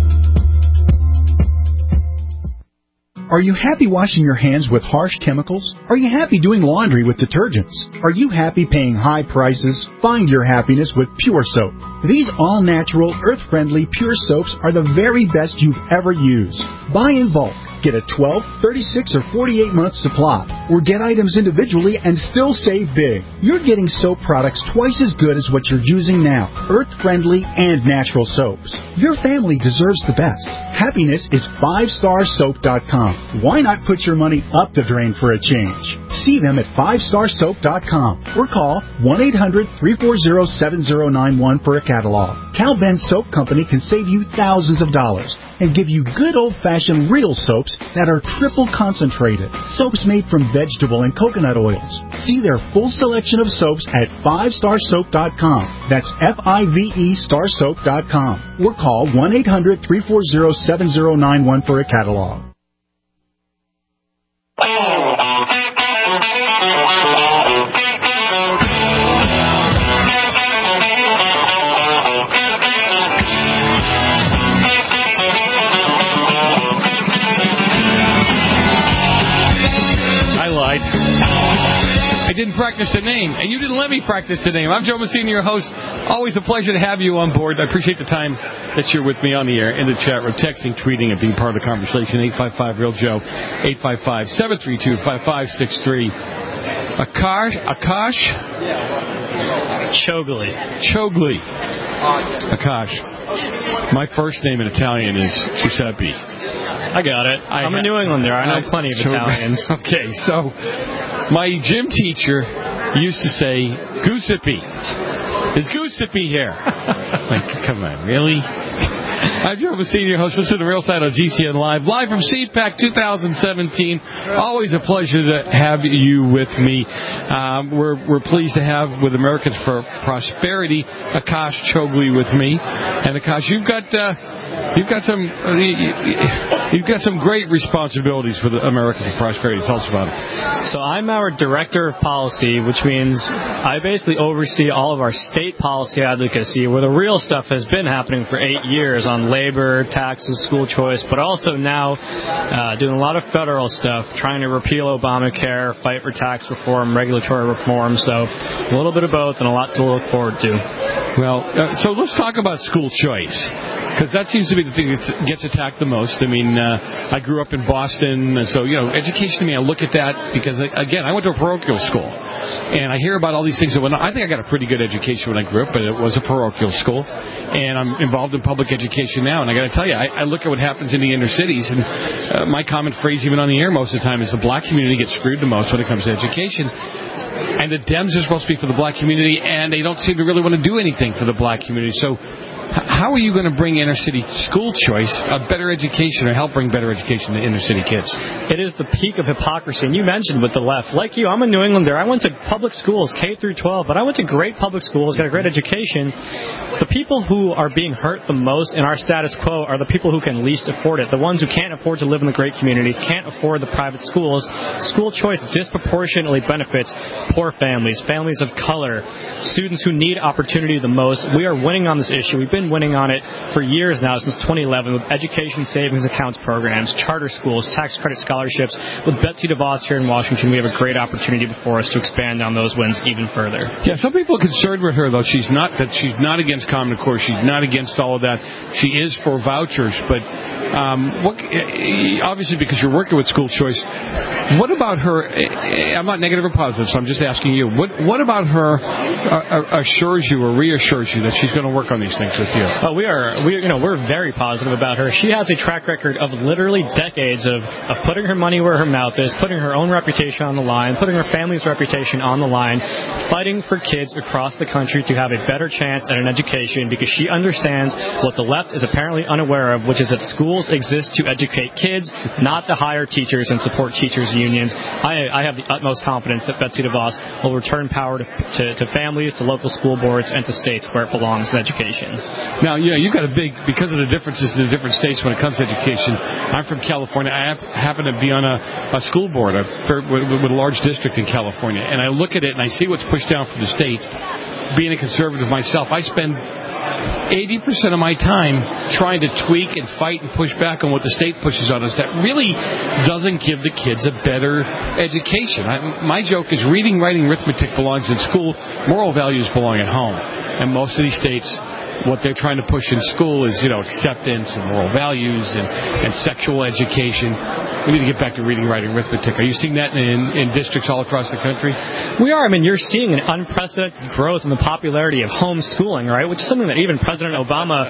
J: Are you happy washing your hands with harsh chemicals? Are you happy doing laundry with detergents? Are you happy paying high prices? Find your happiness with Pure Soap. These all-natural, earth-friendly Pure Soaps are the very best you've ever used. Buy in bulk. Get a 12, 36, or 48-month supply. Or get items individually and still save big. You're getting soap products twice as good as what you're using now. Earth-friendly and natural soaps. Your family deserves the best. Happiness is 5starsoap.com. Why not put your money up the drain for a change? See them at 5starsoap.com or call 1-800-340-7091 for a catalog. Cal Ben Soap Company can save you thousands of dollars and give you good old-fashioned real soaps that are triple concentrated. Soaps made from vegetable and coconut oils. See their full selection of soaps at 5starsoap.com. That's F-I-V-E starsoap.com. Or call 1-800-340-7091 for a catalog.
G: I didn't practice the name, and you didn't let me practice the name. I'm Joe Messina, your host. Always a pleasure to have you on board. I appreciate the time that you're with me on the air, in the chat room, texting, tweeting, and being part of the conversation. 855-REAL-JOE, 855-732-5563. Akash?
L: Chogli.
G: Akash. My first name in Italian is Giuseppe.
L: I got it. I'm a New Englander. I know plenty of Italians.
G: Okay, so my gym teacher used to say, Giuseppe. Is Giuseppe here? Like, come on, really? I'm Joe Messina, your host. Listen to Real Side on GCN Live from CPAC 2017. Always a pleasure to have you with me. We're pleased to have with Americans for Prosperity, Akash Chogli with me. And Akash, you've got You've got some great responsibilities for the Americans of Prosperity. Tell us about it.
B: So I'm our Director of Policy, which means I basically oversee all of our state policy advocacy, where the real stuff has been happening for 8 years on labor, taxes, school choice, but also now doing a lot of federal stuff, trying to repeal Obamacare, fight for tax reform, regulatory reform. So a little bit of both and a lot to look forward to.
G: Well, so let's talk about school choice, because that seems to be the thing that gets attacked the most. I mean, I grew up in Boston, so, education to me, I look at that because, again, I went to a parochial school, and I hear about all these things that went on. I think I got a pretty good education when I grew up, but it was a parochial school, and I'm involved in public education now, and I got to tell you, I look at what happens in the inner cities, and my common phrase even on the air most of the time is the black community gets screwed the most when it comes to education. And the Dems are supposed to be for the black community, and they don't seem to really want to do anything for the black community. So how are you going to bring inner city school choice, a better education, or help bring better education to inner city kids?
B: It is the peak of hypocrisy. And you mentioned with the left, like you, I'm a New Englander. I went to public schools, K through 12, but I went to great public schools, got a great education. The people who are being hurt the most in our status quo are the people who can least afford it, the ones who can't afford to live in the great communities, can't afford the private schools. School choice disproportionately benefits poor families, families of color, students who need opportunity the most. We are winning on this issue. We've been winning on it for years now, since 2011, with education savings accounts programs, charter schools, tax credit scholarships. With Betsy DeVos here in Washington, we have a great opportunity before us to expand on those wins even further.
G: Yeah, some people are concerned with her, though. She's not against Common Core. She's not against all of that. She is for vouchers, but obviously because you're working with school choice, what about her? I'm not negative or positive, so I'm just asking you. What about her assures you or reassures you that she's going to work on these things with you?
B: Oh, we're very positive about her. She has a track record of literally decades of putting her money where her mouth is, putting her own reputation on the line, putting her family's reputation on the line, fighting for kids across the country to have a better chance at an education, because she understands what the left is apparently unaware of, which is that schools exist to educate kids, not to hire teachers and support teachers' unions. I have the utmost confidence that Betsy DeVos will return power to families, to local school boards, and to states where it belongs in education.
G: Now, you've got because of the differences in the different states when it comes to education. I'm from California. I happen to be on a school board with a large district in California, and I look at it and I see what's pushed down from the state. Being a conservative myself, I spend 80% of my time trying to tweak and fight and push back on what the state pushes on us. That really doesn't give the kids a better education. My joke is reading, writing, arithmetic belongs in school. Moral values belong at home. And most of these states, what they're trying to push in school is, acceptance and moral values and sexual education. We need to get back to reading, writing, arithmetic. Are you seeing that in districts all across the country?
B: We are. I mean, you're seeing an unprecedented growth in the popularity of homeschooling, right? Which is something that even President Obama,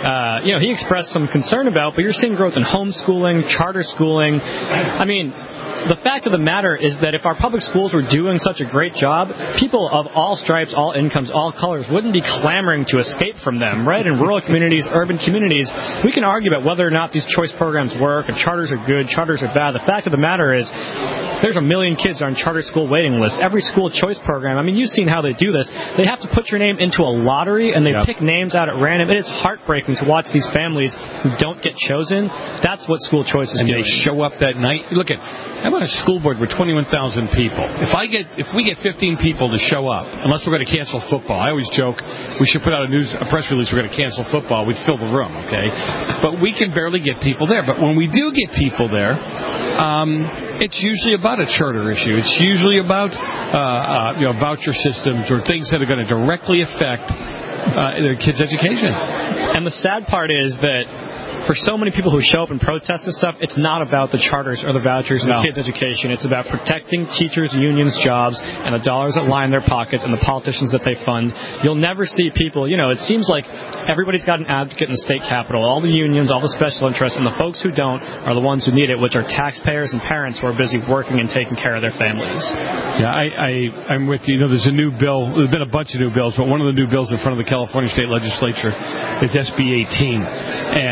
B: he expressed some concern about. But you're seeing growth in homeschooling, charter schooling. I mean, the fact of the matter is that if our public schools were doing such a great job, people of all stripes, all incomes, all colors wouldn't be clamoring to escape from them, right? In rural communities, urban communities, we can argue about whether or not these choice programs work, and charters are good, charters are bad. The fact of the matter is there's 1 million kids on charter school waiting lists. Every school choice program, I mean, you've seen how they do this. They have to put your name into a lottery, and they pick names out at random. It is heartbreaking to watch these families who don't get chosen. That's what school choice is doing.
G: And they show up that night. Look at, I'm on a school board with 21,000 people. If we get 15 people to show up, unless we're going to cancel football, I always joke we should put out a press release we're going to cancel football. We'd fill the room, okay? But we can barely get people there. But when we do get people there, it's usually about a charter issue. It's usually about voucher systems or things that are going to directly affect their kids' education.
B: And the sad part is that for so many people who show up and protest this stuff, it's not about the charters or the vouchers and the kids' education. It's about protecting teachers' unions' jobs and the dollars that line their pockets and the politicians that they fund. You'll never see people, it seems like everybody's got an advocate in the state capitol. All the unions, all the special interests, and the folks who don't are the ones who need it, which are taxpayers and parents who are busy working and taking care of their families.
G: Yeah, I'm with you. There's a new bill. There's been a bunch of new bills, but one of the new bills in front of the California State Legislature is SB 18, and it's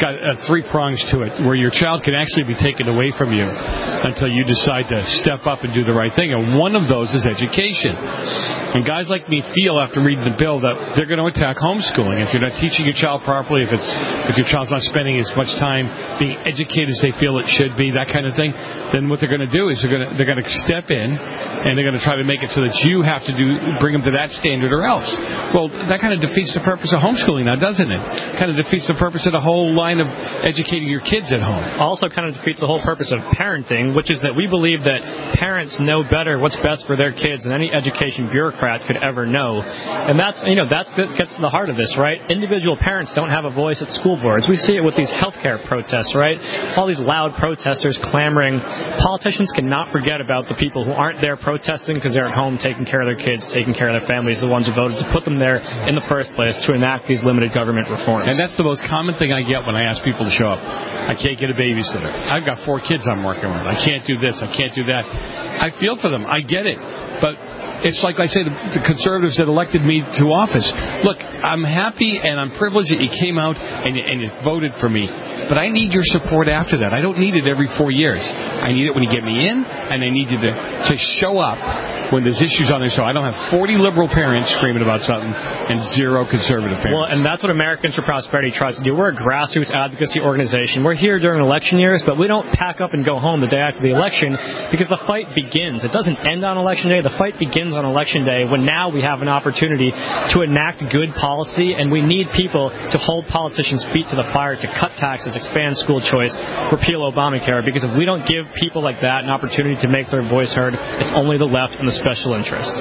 G: got 3 prongs to it, where your child can actually be taken away from you until you decide to step up and do the right thing. And one of those is education. And guys like me feel, after reading the bill, that they're going to attack homeschooling. If you're not teaching your child properly, if your child's not spending as much time being educated as they feel it should be, that kind of thing, then what they're going to do is they're going to step in and they're going to try to make it so that you have to bring them to that standard or else. Well, that kind of defeats the purpose of homeschooling now, doesn't it? Kind of defeats the purpose of the whole line of educating your kids at home.
B: Also kind of defeats the whole purpose of parenting, which is that we believe that parents know better what's best for their kids than any education bureaucrat could ever know. And that gets to the heart of this, right? Individual parents don't have a voice at school boards. We see it with these healthcare protests, right? All these loud protesters clamoring. Politicians cannot forget about the people who aren't there protesting because they're at home taking care of their kids, taking care of their families, the ones who voted to put them there in the first place to enact these limited government reforms.
G: And that's the most common thing I get when I ask people to show up. I can't get a babysitter. I've got 4 kids I'm working with. I can't do this. I can't do that. I feel for them. I get it. But it's like I say, the conservatives that elected me to office. Look, I'm happy and I'm privileged that you came out and you voted for me. But I need your support after that. I don't need it every 4 years. I need it when you get me in, and I need you to show up when there's issues on there. So I don't have 40 liberal parents screaming about something and 0 conservative parents.
B: Well, and that's what Americans for Prosperity tries to do. We're a grassroots advocacy organization. We're here during election years, but we don't pack up and go home the day after the election because the fight begins. It doesn't end on election day. The fight begins on election day when now we have an opportunity to enact good policy, and we need people to hold politicians' feet to the fire to cut taxes, expand school choice, repeal Obamacare, because if we don't give people like that an opportunity to make their voice heard, it's only the left and the special interests.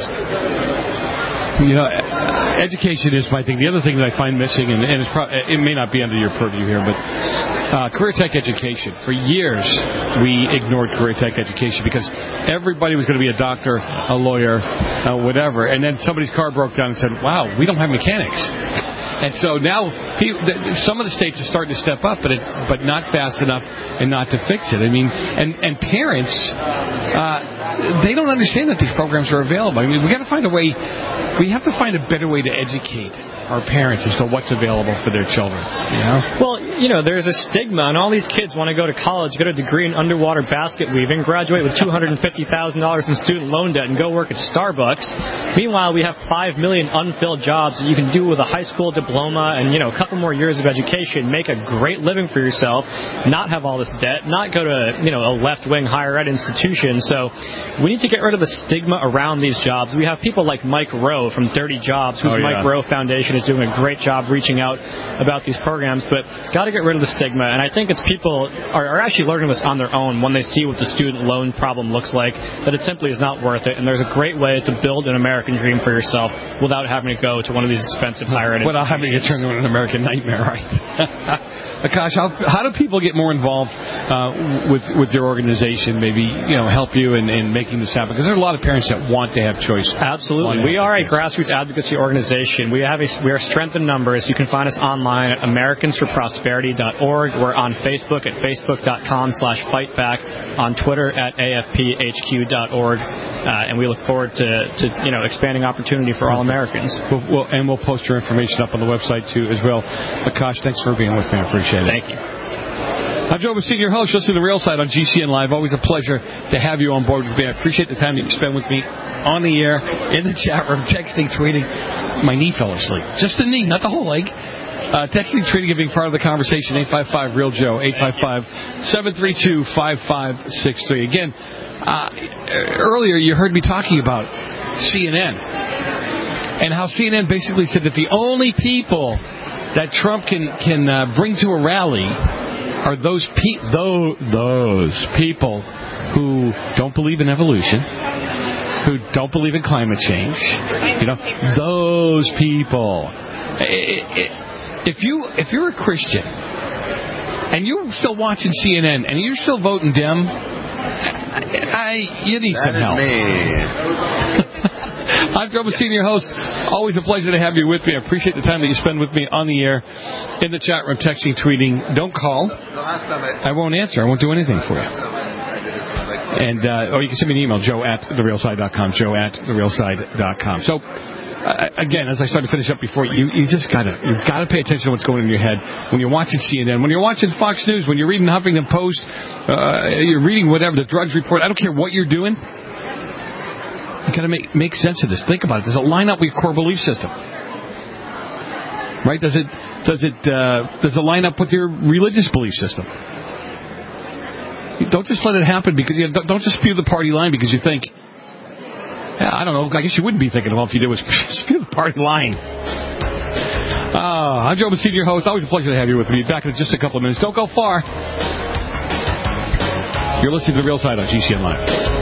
G: You know, education is my thing. The other thing that I find missing, and it may not be under your purview here, but career tech education. For years, we ignored career tech education because everybody was going to be a doctor, a lawyer, whatever. And then somebody's car broke down and said, wow, we don't have mechanics. And so now some of the states are starting to step up, but not fast enough and not to fix it. I mean, and parents, they don't understand that these programs are available. I mean, we got to find a way. We have to find a better way to educate our parents as to what's available for their children. You know?
B: Well, there's a stigma, and all these kids want to go to college, get a degree in underwater basket weaving, graduate with $250,000 in student loan debt, and go work at Starbucks. Meanwhile, we have 5 million unfilled jobs that you can do with a high school diploma and a couple more years of education, make a great living for yourself, not have all this debt, not go to a left-wing higher ed institution. So we need to get rid of the stigma around these jobs. We have people like Mike Rowe from Dirty Jobs, whose Mike Rowe Foundation is doing a great job reaching out about these programs, but got to get rid of the stigma. And I think it's people are actually learning this on their own when they see what the student loan problem looks like, that it simply is not worth it. And there's a great way to build an American dream for yourself without having to go to one of these expensive higher ed institutions.
G: Without having to turn into an American nightmare, right? Akash, how do people get more involved with your organization? Maybe help you in making this happen, because there's a lot of parents that want to have choice.
B: Absolutely, we are a grassroots advocacy organization. We are strength in numbers. You can find us online at AmericansForProsperity.org. We're on Facebook at Facebook.com/fightback, on Twitter at AFPHQ.org, and we look forward to expanding opportunity for all Americans.
G: We'll post your information up on the website too as well. Akash, thanks for being with me. I appreciate it.
B: Thank you.
G: I'm Joe Messina, your host. Listen to The Real Side on GCN Live. Always a pleasure to have you on board with me. I appreciate the time that you spend with me on the air, in the chat room, texting, tweeting. My knee fell asleep. Just the knee, not the whole leg. Texting, tweeting, and being part of the conversation, 855-REAL-JOE, 855-732-5563. Again, earlier you heard me talking about CNN and how CNN basically said that the only people that Trump can bring to a rally are those people who don't believe in evolution, who don't believe in climate change. Those people. If you're a Christian and you're still watching CNN and you're still voting Dem, you need some help. I'm Joe Messina, your host. Always a pleasure to have you with me. I appreciate the time that you spend with me on the air, in the chat room, texting, tweeting. Don't call. I won't answer. I won't do anything for you. And you can send me an email, joe@therealside.com, joe@therealside.com. So again, as I started to finish up before, you've got to pay attention to what's going on in your head when you're watching CNN, when you're watching Fox News, when you're reading Huffington Post, you're reading whatever, the Drudge Report. I don't care what you're doing. You got to make sense of this. Think about it. Does it line up with your core belief system? Right? Does it line up with your religious belief system? Don't just let it happen because don't just spew the party line because you think. I don't know. I guess you wouldn't be thinking, well, if you did was spew the party line. I'm Joe Messina, your host. Always a pleasure to have you with me. Back in just a couple of minutes. Don't go far. You're listening to The Real Side on GCN Live.